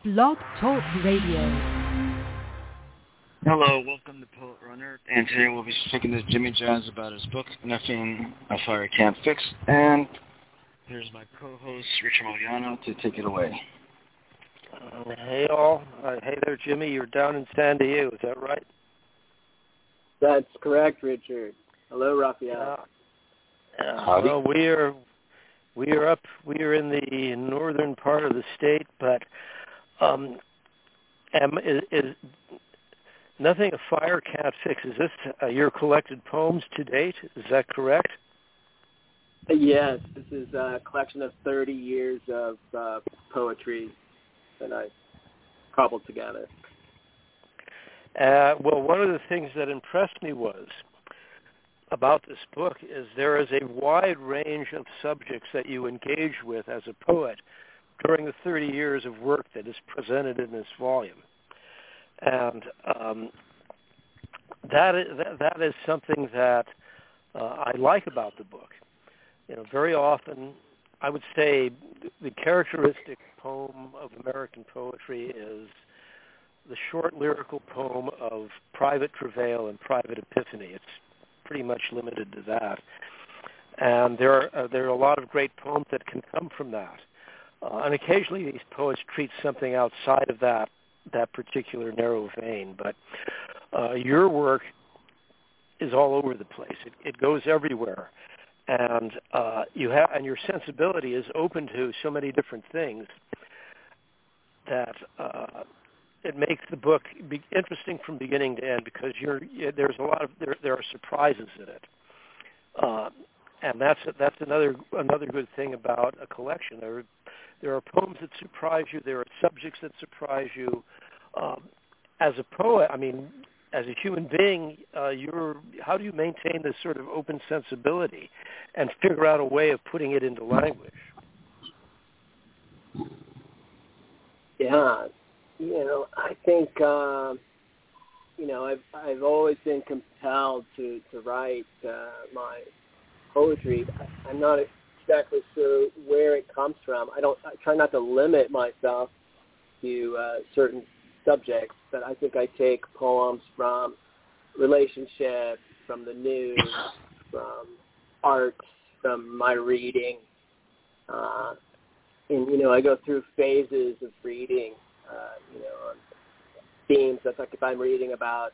Blog Talk Radio. Hello, welcome to Poet Runner, and today we'll be speaking to Jimmy Jazz about his book, Nothing a Fire Can't Fix, and here's my co-host, Richard Mogliano, to take it away. Hey all. Hey there, Jimmy. You're down in San Diego, is that right? That's correct, Richard. Hello, Raphael. Well, we are up. We are in the northern part of the state, but is Nothing a Fire Can't Fix. Is this your collected poems to date? Is that correct? Yes, this is a collection of 30 years of poetry that I cobbled together. Well, one of the things that impressed me about this book is there is a wide range of subjects that you engage with as a poet during the 30 years of work that is presented in this volume. And that is something that I like about the book. You know, very often, I would say the characteristic poem of American poetry is the short lyrical poem of private travail and private epiphany. It's pretty much limited to that. And there are a lot of great poems that can come from that. And occasionally these poets treat something outside of that particular narrow vein. But your work is all over the place. It goes everywhere. And your sensibility is open to so many different things that it makes the book be interesting from beginning to end, because there are surprises in it, and that's another good thing about a collection. There are poems that surprise you. There are subjects that surprise you. As a poet, I mean, as a human being, how do you maintain this sort of open sensibility and figure out a way of putting it into language? Yeah, I think I've always been compelled to write my poetry. I'm not exactly sure where it comes from. I try not to limit myself to certain subjects, but I think I take poems from relationships, from the news, from art, from my reading. And, I go through phases of reading, on themes. That's like if I'm reading about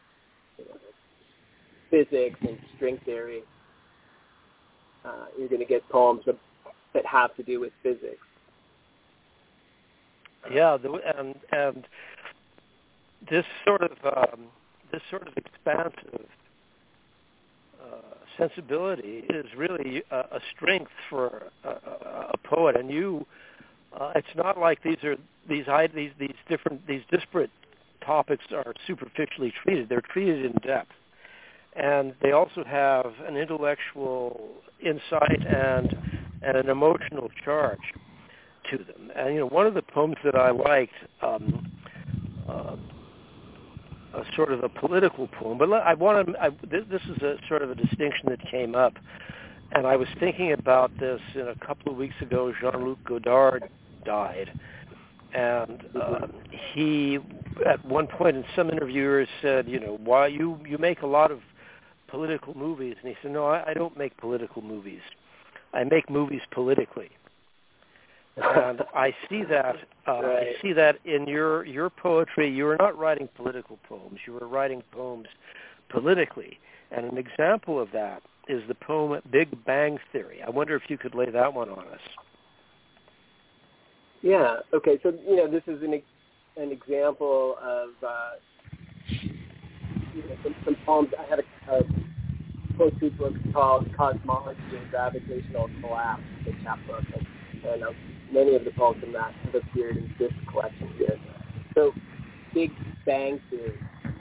physics and string theory, you're going to get poems that have to do with physics. Yeah, and this sort of expansive sensibility is really a strength for a poet. And it's not like these disparate topics are superficially treated. They're treated in depth, and they also have an intellectual insight and an emotional charge to them. And one of the poems that I liked, sort of a political poem, but this is a sort of a distinction that came up, and I was thinking about this a couple of weeks ago. Jean-Luc Godard died, and he at one point in some interviewers said, why you make a lot of political movies, and he said, no, I don't make political movies. I make movies politically. And I see that. I see that in your poetry. You are not writing political poems. You are writing poems politically. And an example of that is the poem "Big Bang Theory." I wonder if you could lay that one on us. Yeah. Okay. So this is an example of some poems. I have a poetry book called "Cosmology and Gravitational Collapse," the chapbook, and many of the poems from that have appeared in this collection here. So, Big Bang Theory.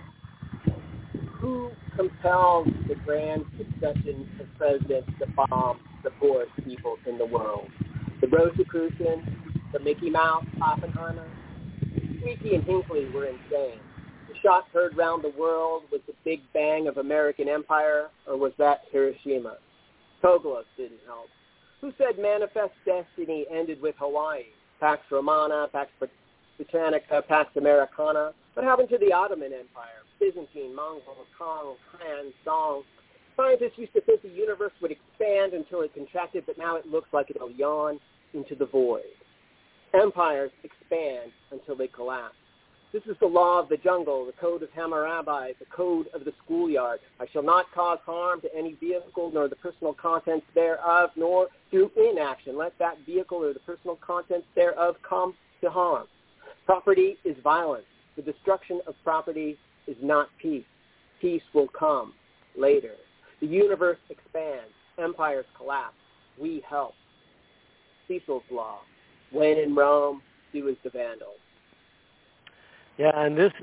Who compelled the grand succession of presidents to bomb the poorest people in the world? The Rosicrucians, the Mickey Mouse, Oppenheimer? Squeaky and Hinckley were insane. The shot heard round the world was the Big Bang of American empire, or was that Hiroshima? Koglos didn't help. Who said Manifest Destiny ended with Hawaii? Pax Romana, Pax Britannica, Pax Americana. What happened to the Ottoman Empire? Byzantine, Mongol, Tang, Han, Song. Scientists used to think the universe would expand until it contracted, but now it looks like it'll yawn into the void. Empires expand until they collapse. This is the law of the jungle, the code of Hammurabi, the code of the schoolyard. I shall not cause harm to any vehicle nor the personal contents thereof, nor through inaction let that vehicle or the personal contents thereof come to harm. Property is violence. The destruction of property is not peace. Peace will come later. The universe expands. Empires collapse. We help. Cecil's Law. When in Rome, do as the Vandals. Yeah, and this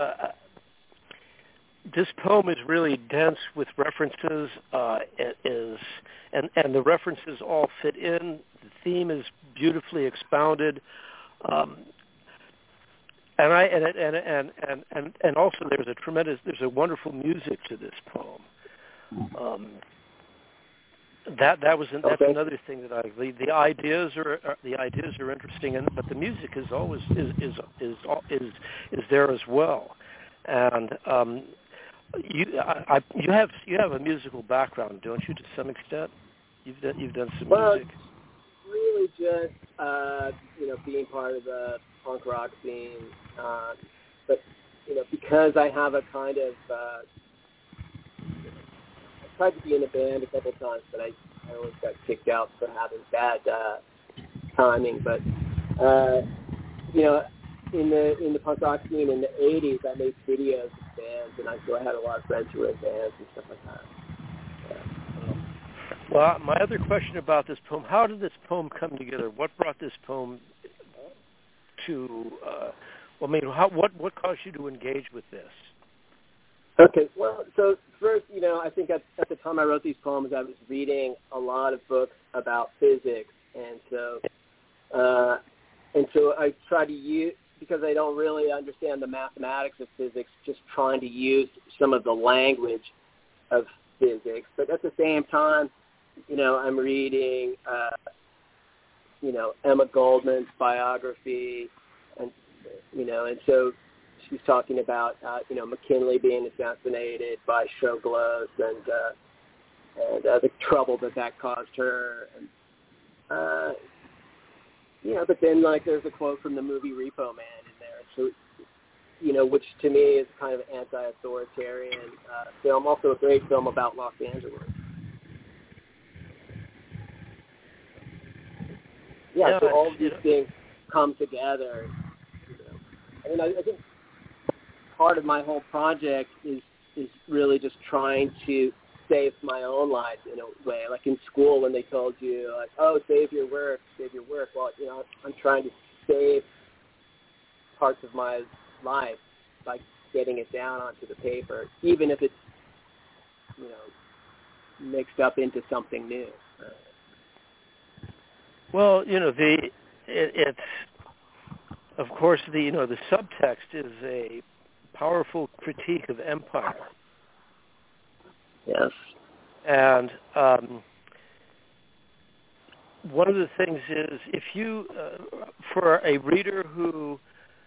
poem is really dense with references. And the references all fit in. The theme is beautifully expounded. And also there's a wonderful music to this poem. That's another thing that I believe. The ideas are interesting, but the music is always is there as well. And you have a musical background, don't you? To some extent, you've done some music. Really, just being part of the punk rock scene, but because I have a kind of I tried to be in a band a couple times, but I always got kicked out for having bad timing. But in the punk rock scene in the '80s, I made videos of bands, and I had a lot of friends who were in bands and stuff like that. Yeah. Well, my other question about this poem: how did this poem come together? What brought this poem to? What caused you to engage with this? Okay, well, so first, I think at the time I wrote these poems, I was reading a lot of books about physics, and so I try to use, because I don't really understand the mathematics of physics, just trying to use some of the language of physics. But at the same time, I'm reading, Emma Goldman's biography, and so she's talking about, McKinley being assassinated by Shoglos and the trouble that caused her. And, but then, there's a quote from the movie Repo Man in there. So, which to me is kind of an anti-authoritarian film, also a great film about Los Angeles. Yeah, so all of these things come together. I think part of my whole project is really just trying to save my own life in a way. Like in school when they told you, save your work. Well, I'm trying to save parts of my life by getting it down onto the paper, even if it's, mixed up into something new. Well, it's of course the subtext is a powerful critique of empire. Yes. And one of the things is, if you, for a reader who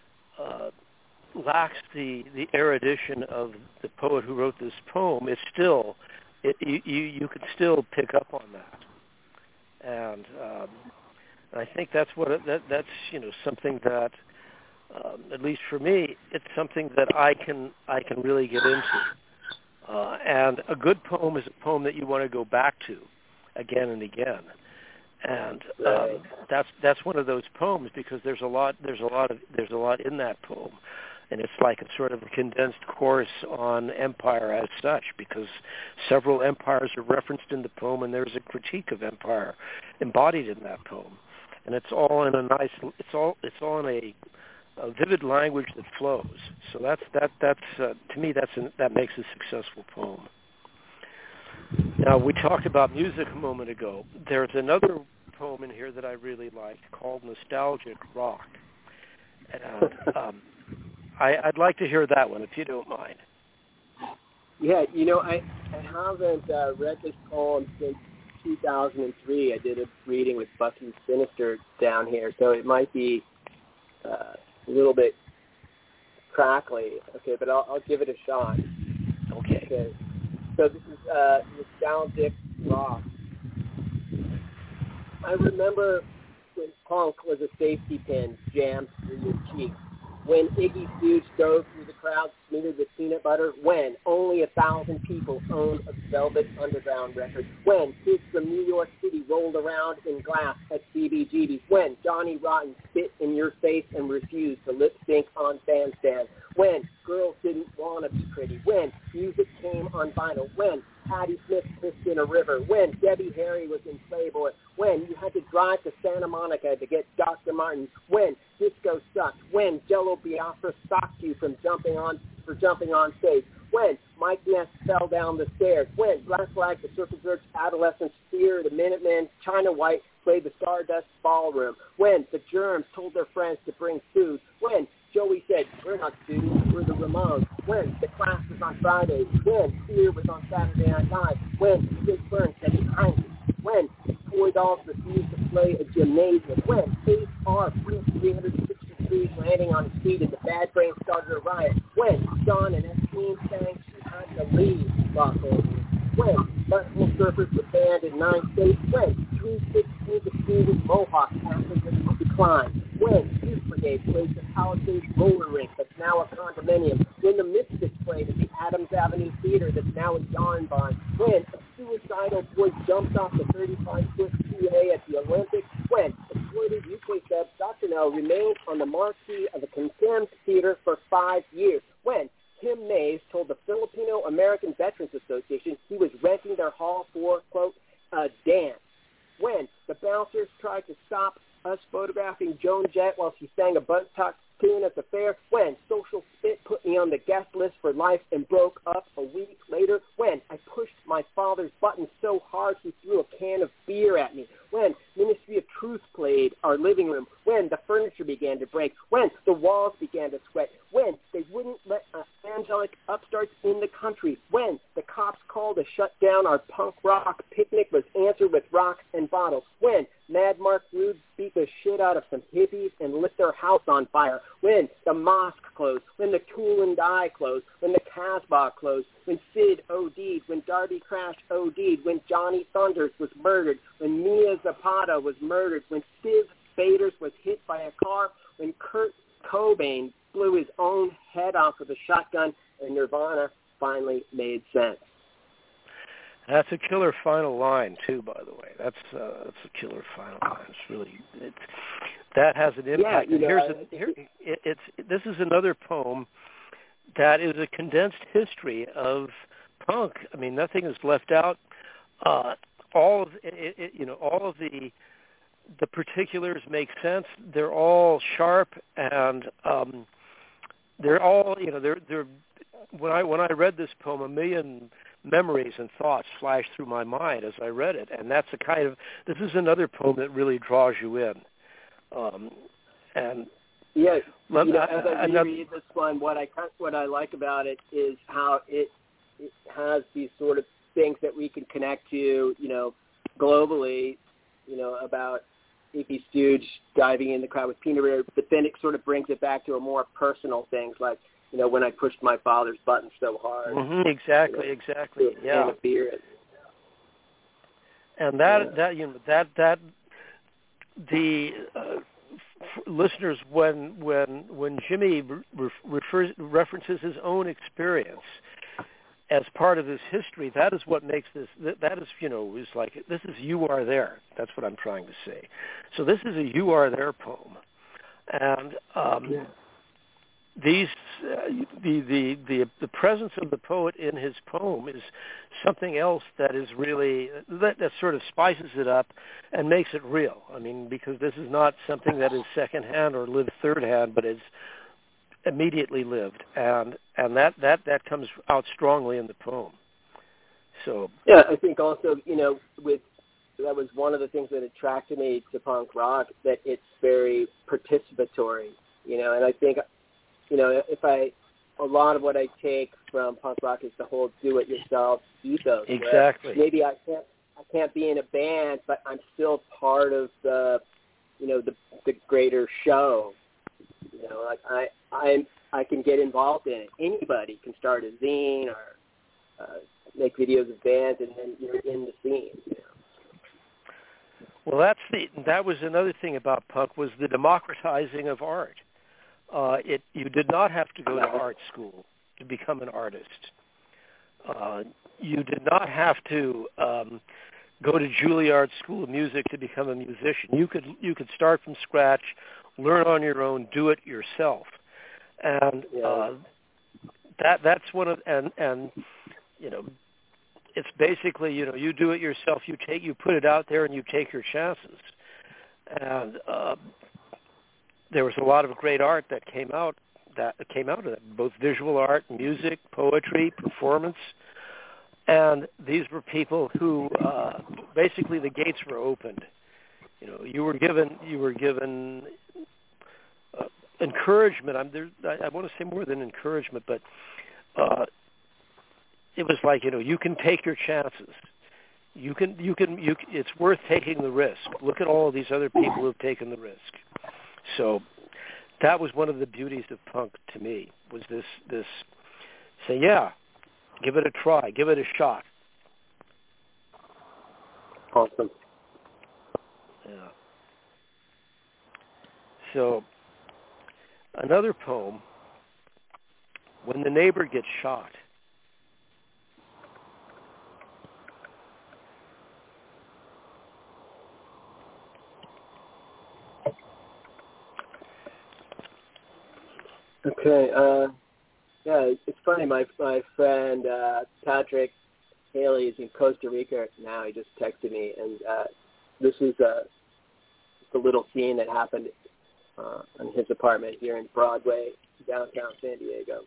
lacks the erudition of the poet who wrote this poem, it's still, you can still pick up on that. And I think that's that's something that, at least for me, it's something that I can really get into. And a good poem is a poem that you want to go back to again and again. And that's one of those poems, because there's a lot in that poem, and it's like a sort of a condensed course on empire as such, because several empires are referenced in the poem, and there's a critique of empire embodied in that poem, and it's all in in a vivid language that flows. So that's to me that makes a successful poem. Now, we talked about music a moment ago. There's another poem in here that I really liked called Nostalgic Rock. And I'd like to hear that one, if you don't mind. Yeah, I haven't read this poem since 2003. I did a reading with Bucky Sinister down here, so it might be, little bit crackly. Okay, but I'll give it a shot. Okay. So this is Nostalgic Rock. I remember when punk was a safety pin jammed through your cheek. When Iggy Stooge dove through the crowd smeared with peanut butter. When only 1,000 people owned a Velvet Underground record. When kids from New York City rolled around in glass at CBGB's. When Johnny Rotten spit in your face and refused to lip sync on Bandstand. When girls didn't want to be pretty. When music came on vinyl. When Patti Smith pissed in a river. When Debbie Harry was in Playboy. When you had to drive to Santa Monica to get Dr. Martin. When disco sucked. When Jello Biafra stopped you from jumping on stage. When Mike Ness fell down the stairs. When Black Flag, the Circle Jerks, Adolescents, Fear, the Minutemen, China White played the Stardust Ballroom. When the Germs told their friends to bring food. When Joey said, we're not students, we're the Ramones. When the class was on Fridays. When Fear was on Saturday Night Live. When Big Burns said, behind you. When toy dolls refused to play a gymnasium. When H.R. flipped 360 degrees landing on his feet and the Bad Brains started a riot. When John and Epstein sang She Had to Leave Los Angeles. When Butthole Surfers were banned in 9 states. When 316 to school with Mohawk passengers declined. When Youth Brigade played the Palisades roller rink that's now a condominium. When the Misfits played at the Adams Avenue Theater that's now a yarn barn. When a suicidal boy jumped off the 35-foot PA at the Olympics. When exploited UK sub Dr. No remained on the marquee of a condemned theater for 5 years. When Tim Mays told the Filipino American Veterans Association he was renting their hall for, quote, a dance. When the bouncers tried to stop us photographing Joan Jett while she sang a buzzcock tune at the fair. When Social Spit put me on the guest list for life and broke up a week later. When I pushed my father's button so hard he threw a can of beer at me. When Ministry of Truth played our living room. When the furniture began to break. When the walls began to sweat. When they wouldn't let angelic upstarts in the country. When the cops called to shut down our punk rock picnic was answered with rocks and bottles. When Mad Mark Rude beat the shit out of some hippies and lit their house on fire. When the mosque closed. When the Tool and Die closed. When the Casbah closed. When Sid OD'd. When Darby Crash OD'd. When Johnny Thunders was murdered. When Mia Zapata was murdered. When Steve Faders was hit by a car. When Kurt Cobain blew his own head off with a shotgun, and Nirvana finally made sense. That's a killer final line too, by the way. That's a killer final line. That has an impact. Yeah, this is another poem that is a condensed history of punk. I mean, nothing is left out. All of the particulars make sense. They're all sharp, and they're all, they're. When I read this poem, a million memories and thoughts flashed through my mind as I read it, and that's this is another poem that really draws you in. And yeah, as I reread this one, what I like about it is how it has these sort of things that we can connect to, globally, about Iggy Stooge diving in the crowd with peanut butter, but then it sort of brings it back to a more personal things like, when I pushed my father's button so hard. Mm-hmm, exactly. Yeah. And a beer. And listeners, when Jimmy references his own experience as part of this history, that is what makes this. That is, is like, this is You Are There. That's what I'm trying to say. So this is a You Are There poem, and the presence of the poet in his poem is something else that is really that sort of spices it up and makes it real. I mean, because this is not something that is secondhand or lived third hand, but is immediately lived, and that comes out strongly in the poem. So yeah, I think also that was one of the things that attracted me to punk rock, that it's very participatory, and I think a lot of what I take from punk rock is the whole do-it-yourself ethos. Exactly. Maybe I can't be in a band, but I'm still part of the greater show. like I can get involved in it. Anybody can start a zine or make videos of bands, and then you're in the scene. You know? Well, that was another thing about punk, was the democratizing of art. You did not have to go to art school to become an artist. You did not have to go to Juilliard School of Music to become a musician. You could start from scratch, learn on your own, do it yourself, and that's one of and you know, it's basically, you know, you do it yourself. You put it out there and you take your chances. And there was a lot of great art that came out of that, both visual art, music, poetry, performance. And these were people who basically the gates were opened. You know, you were given encouragement. I want to say more than encouragement, but it was like, you know, you can take your chances. You can. It's worth taking the risk. Look at all of these other people who've taken the risk. So that was one of the beauties of punk to me, was this say, yeah, give it a try, give it a shot. Awesome. Yeah. So another poem, When the Neighbor Gets Shot. Okay. Yeah, it's funny. My friend Patrick Haley is in Costa Rica now. He just texted me, and this is just a little scene that happened in his apartment here in Broadway, downtown San Diego.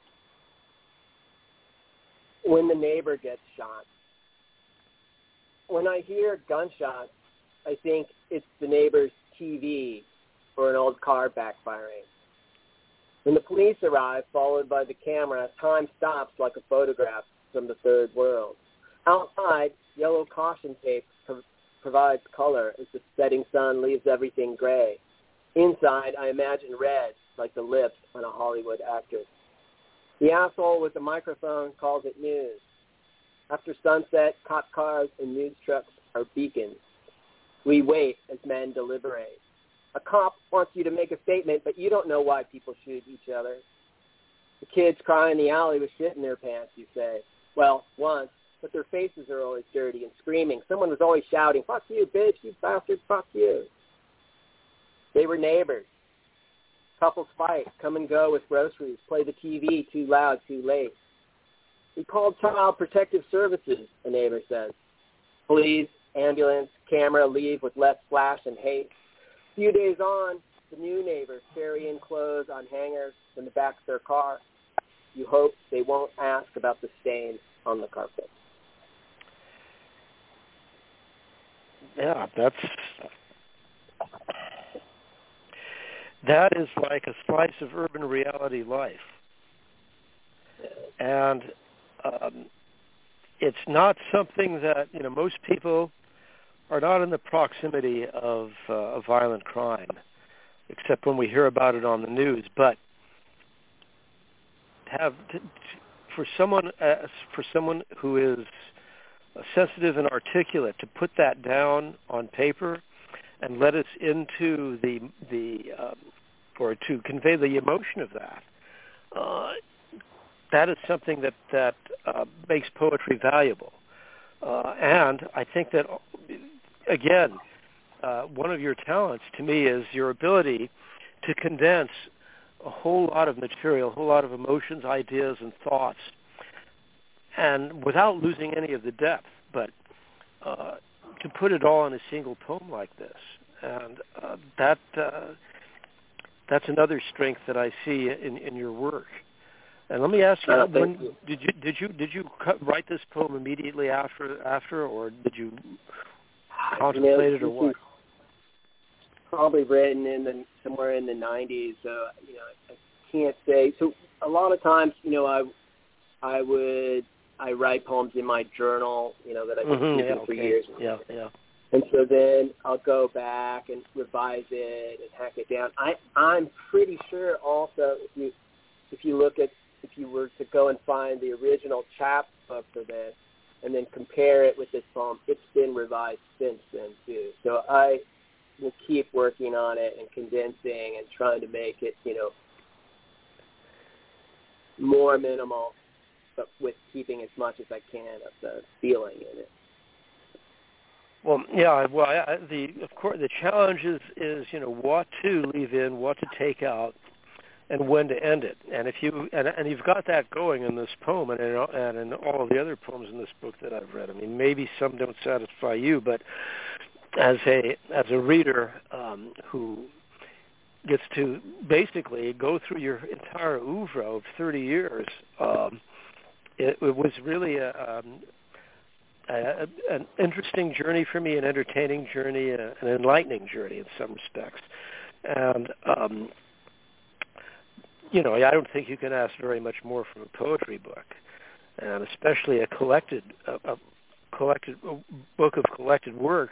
When the neighbor gets shot. When I hear gunshots, I think it's the neighbor's TV or an old car backfiring. When the police arrive, followed by the camera, time stops like a photograph from the third world. Outside, yellow caution tape provides color as the setting sun leaves everything gray. Inside, I imagine red, like the lips on a Hollywood actress. The asshole with the microphone calls it news. After sunset, cop cars and news trucks are beacons. We wait as men deliberate. A cop wants you to make a statement, but you don't know why people shoot each other. The kids cry in the alley with shit in their pants, you say. Well, once, but their faces are always dirty and screaming. Someone was always shouting, fuck you, bitch, you bastard, fuck you. They were neighbors. Couples fight, come and go with groceries, play the TV too loud, too late. We called Child Protective Services, a neighbor says. Police, ambulance, camera leave with less flash and hate. A few days on, the new neighbors carry in clothes on hangers in the back of their car. You hope they won't ask about the stain on the carpet. Yeah, that is like a slice of urban reality life. And it's not something that, you know, most people are not in the proximity of a violent crime, except when we hear about it on the news. But for someone who is sensitive and articulate, to put that down on paper and let us into or to convey the emotion of that, that is something that makes poetry valuable. And I think that, again, one of your talents to me is your ability to condense a whole lot of material, a whole lot of emotions, ideas, and thoughts, and without losing any of the depth, but to put it all in a single poem like this. And that's another strength that I see in your work. And let me ask you, did you write this poem immediately after, or did you contemplate it, or what? Probably written somewhere in the 90s. So I can't say. So a lot of times, I write poems in my journal, that I've been keeping for years. Yeah. And so then I'll go back and revise it and hack it down. I'm pretty sure also if you were to go and find the original chapbook for this and then compare it with this poem, it's been revised since then too. So I will keep working on it and condensing and trying to make it, more minimal, but with keeping as much as I can of the feeling in it. Well, yeah. Well, of course, the challenge is what to leave in, what to take out, and when to end it. And if you've got that going in this poem and in all of the other poems in this book that I've read. I mean, maybe some don't satisfy you, but as a reader who gets to basically go through your entire oeuvre of 30 years, it was really an interesting journey for me, an entertaining journey, an enlightening journey in some respects. And, I don't think you can ask very much more from a poetry book, and especially a collected book of collected work.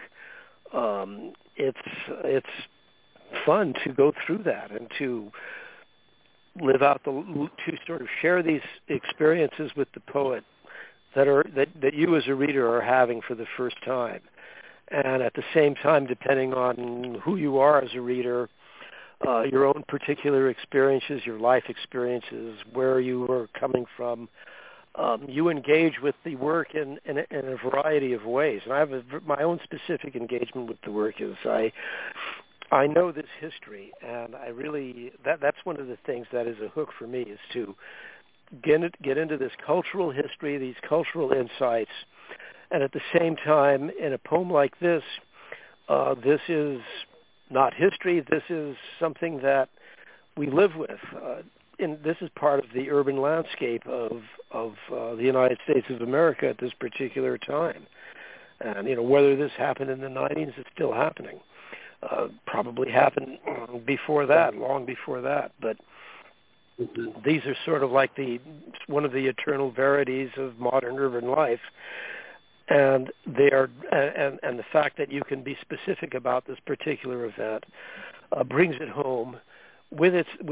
It's fun to go through that and to live out to sort of share these experiences with the poet that you as a reader are having for the first time. And at the same time, depending on who you are as a reader, your own particular experiences, your life experiences, where you are coming from, you engage with the work in a variety of ways. And I have my own specific engagement with the work is I know this history, and I really that's one of the things that is a hook for me, is to get into this cultural history, these cultural insights, and at the same time, in a poem like this, this is not history. This is something that we live with. And this is part of the urban landscape of the United States of America at this particular time. And, whether this happened in the 90s, it's still happening. Probably happened before that, long before that. But these are sort of like one of the eternal verities of modern urban life. And they are, and the fact that you can be specific about this particular event brings it home with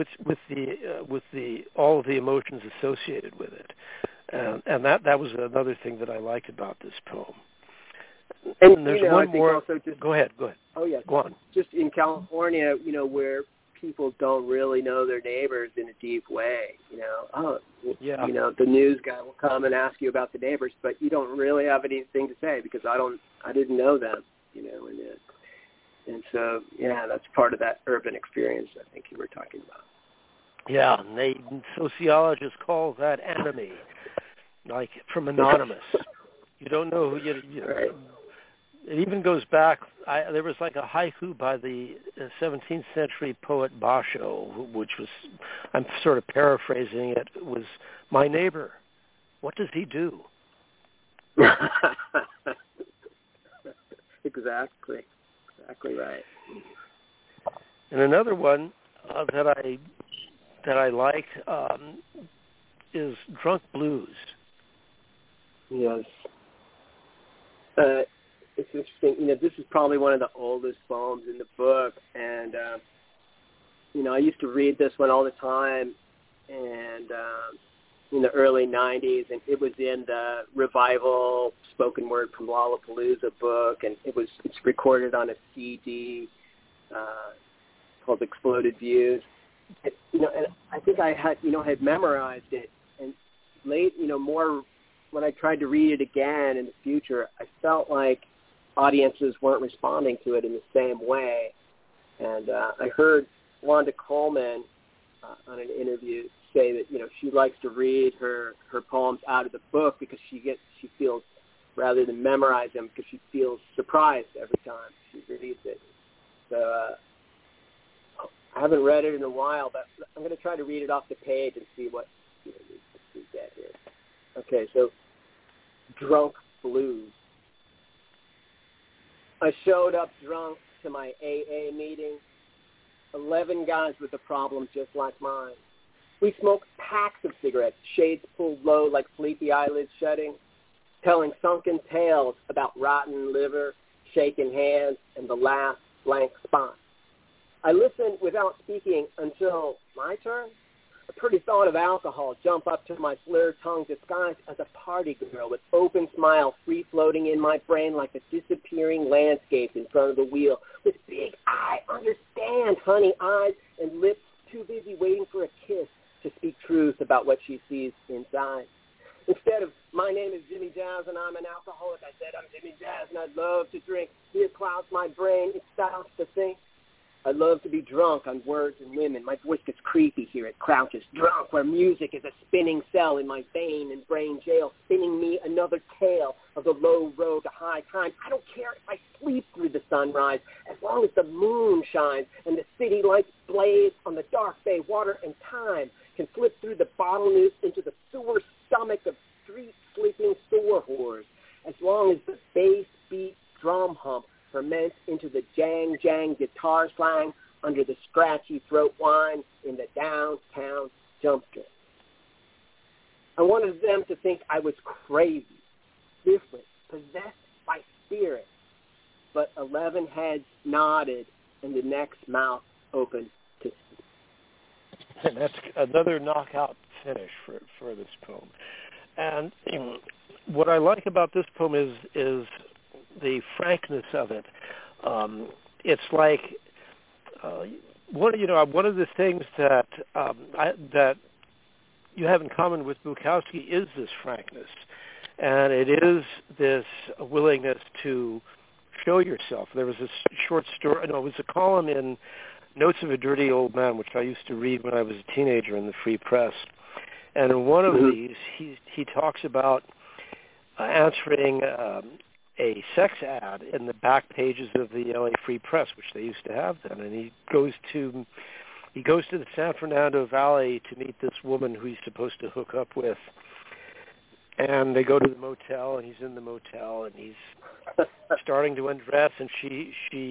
all of the emotions associated with it, and that was another thing that I liked about this poem. And there's one more. Also go ahead. Oh yeah. Go on. Just in California, where people don't really know their neighbors in a deep way. The news guy will come and ask you about the neighbors, but you don't really have anything to say because I didn't know them. And so, that's part of that urban experience I think you were talking about. Yeah, and sociologists call that enemy, like from Anonymous. You don't know who you right. It even goes back, there was like a haiku by the 17th century poet Basho, which was, I'm sort of paraphrasing it, was, "My neighbor, what does he do?" Exactly right. And another one that I liked is Drunk Blues. Yes. It's interesting. This is probably one of the oldest poems in the book, and I used to read this one all the time, and in the early '90s, and it was in the Revival Spoken Word from Lollapalooza book, and it's recorded on a CD called Exploded Views. And I think I had memorized it, and more when I tried to read it again in the future, I felt like audiences weren't responding to it in the same way. And I heard Wanda Coleman on an interview say that she likes to read her poems out of the book because she feels, rather than memorize them, because she feels surprised every time she reads it. So I haven't read it in a while, but I'm going to try to read it off the page and see what we get here. Okay, so Drunk Blues. I showed up drunk to my AA meeting. 11 guys with a problem just like mine. We smoked packs of cigarettes, shades pulled low like sleepy eyelids shutting, telling sunken tales about rotten liver, shaken hands, and the last blank spot. I listened without speaking until my turn. A pretty thought of alcohol jumped up to my slurred tongue, disguised as a party girl with open smile free-floating in my brain like a disappearing landscape in front of the wheel, with big I understand honey eyes and lips too busy waiting for a kiss to speak truth about what she sees inside. Instead of, my name is Jimmy Jazz and I'm an alcoholic, I said, I'm Jimmy Jazz and I'd love to drink. Fear clouds my brain, it stops to think. I love to be drunk on words and women. My voice gets creepy here. It crouches drunk where music is a spinning cell in my vein and brain jail, spinning me another tale of the low road to high time. I don't care if I sleep through the sunrise as long as the moon shines and the city lights blaze on the dark bay. Water and time can slip through the bottleneck into the sewer stomach of street-sleeping sewer whores as long as the bass beat drum hump ferments into the jang-jang guitar slang under the scratchy throat wine in the downtown dumpster. I wanted them to think I was crazy, different, possessed by spirit. But 11 heads nodded and the next mouth opened to speak. And that's another knockout finish for this poem. And what I like about this poem is the frankness of it. It's like one of the things that that you have in common with Bukowski is this frankness, and it is this willingness to show yourself. There was this short story. No, it was a column in Notes of a Dirty Old Man, which I used to read when I was a teenager in the Free Press. And in one of these, he talks about answering a sex ad in the back pages of the LA Free Press, which they used to have then, and he goes to the San Fernando Valley to meet this woman who he's supposed to hook up with, and they go to the motel, and he's in the motel, and he's starting to undress, and she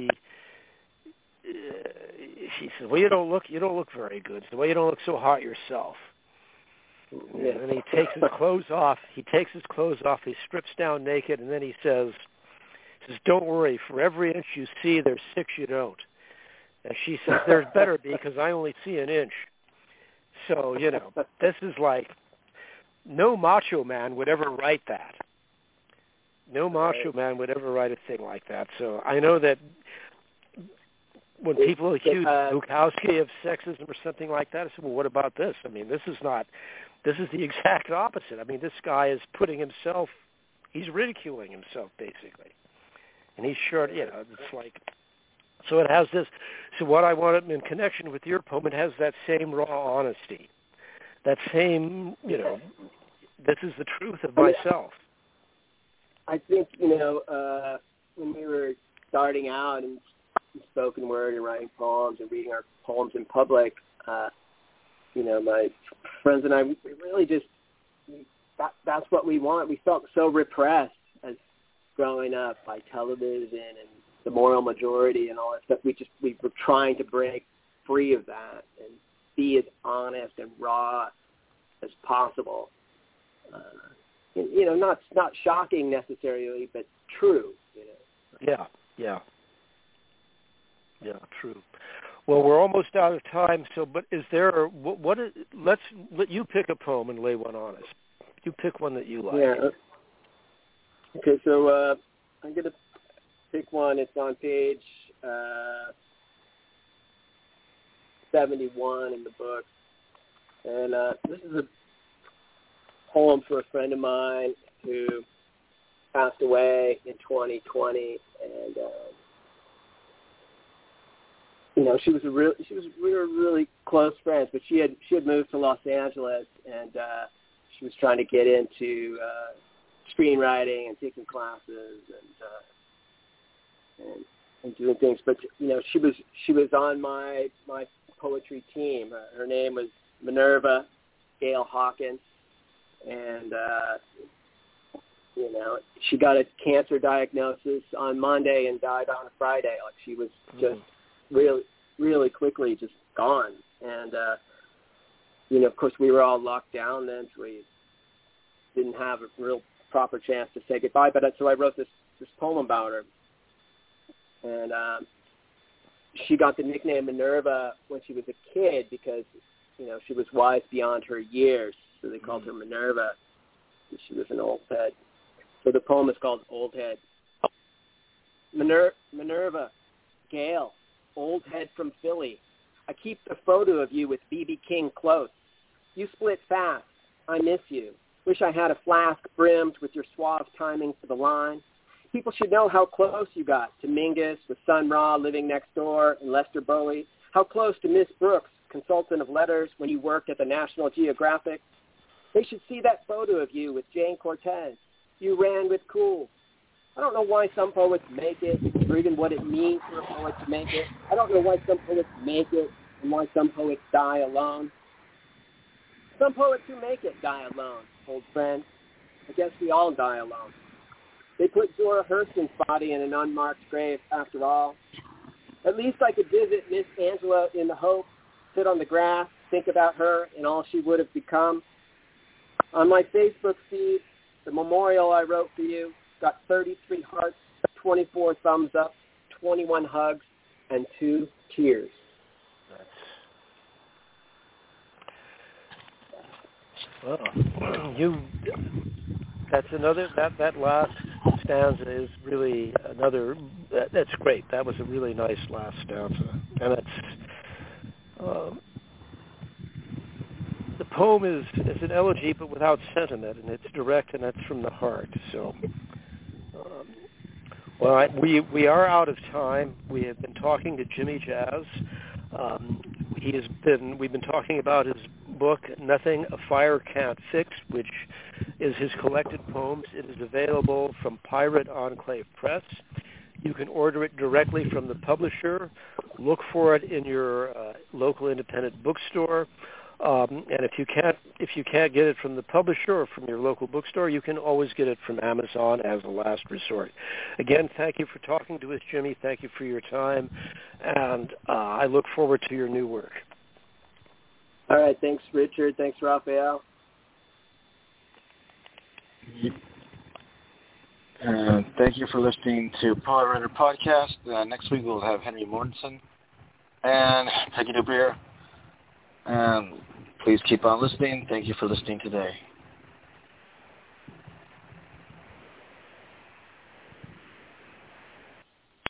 says, "Well, you don't look very good. So, well, you don't look so hot yourself." Yeah. And then he takes his clothes off. He strips down naked, and then he says, "Don't worry. For every inch you see, there's 6 you don't." And she says, "There's better be, because I only see an inch." So, this is like, no macho man would ever write that. No macho man would ever write a thing like that. So I know that when people accuse Bukowski of sexism or something like that, I said, well, what about this? I mean, this is the exact opposite. I mean, this guy is he's ridiculing himself, basically. And he's sure, it's like, so it has this, so what I wanted in connection with your poem, it has that same raw honesty, that same, this is the truth of myself. I think, when we were starting out and spoken word and writing poems and reading our poems in public, my friends and I, we really just, that's what we want. We felt so repressed as growing up by television and the moral majority and all that stuff. We were trying to break free of that and be as honest and raw as possible. Not shocking necessarily, but true. Yeah, true. Well, we're almost out of time. So, but is there let's let you pick a poem and lay one on us. You pick one that you like. Yeah. Okay, so I'm gonna pick one. It's on page 71 in the book, and this is a poem for a friend of mine who passed away in 2020, and we were really close friends, but she had moved to Los Angeles, and she was trying to get into screenwriting and taking classes and doing things. But she was on my poetry team. Her name was Minerva Gail Hawkins, and she got a cancer diagnosis on Monday and died on a Friday. Like, she was just really, really quickly just gone. And of course, we were all locked down then, so we didn't have a real proper chance to say goodbye. But so I wrote this poem about her, And she got the nickname Minerva when she was a kid because, she was wise beyond her years. So they called her Minerva. She was an old head. So the poem is called Old Head. Minerva, Gail, old head from Philly. I keep the photo of you with B.B. King close. You split fast. I miss you. Wish I had a flask brimmed with your suave timing to the line. People should know how close you got to Mingus with Sun Ra living next door and Lester Bowie. How close to Miss Brooks, consultant of letters when you worked at the National Geographic. They should see that photo of you with Jane Cortez. You ran with cool. I don't know why some poets make it or even what it means for a poet to make it. I don't know why some poets make it and why some poets die alone. Some poets who make it die alone, old friend. I guess we all die alone. They put Zora Hurston's body in an unmarked grave after all. At least I could visit Miss Angela in the Hope, sit on the grass, think about her and all she would have become. On my Facebook feed, the memorial I wrote for you got 33 hearts, 24 thumbs up, 21 hugs, and 2 tears. That's another, that last stanza is really another, that's great. That was a really nice last stanza. And it's, the poem is an elegy but without sentiment, and it's direct and it's from the heart. So, well, we are out of time. We have been talking to Jimmy Jazz. We've been talking about his book, Nothing a Fire Can't Fix, which is his collected poems. It is available from Pirate Enclave Press. You can order it directly from the publisher. Look for it in your local independent bookstore. And if you can't get it from the publisher or from your local bookstore, you can always get it from Amazon as a last resort. Again, thank you for talking to us, Jimmy. Thank you for your time, and I look forward to your new work. All right. Thanks, Richard. Thanks, Raphael. Thank you for listening to Poet Writer Podcast. Next week we'll have Henry Mortensen and Peggy DeBeer. Please keep on listening. Thank you for listening today.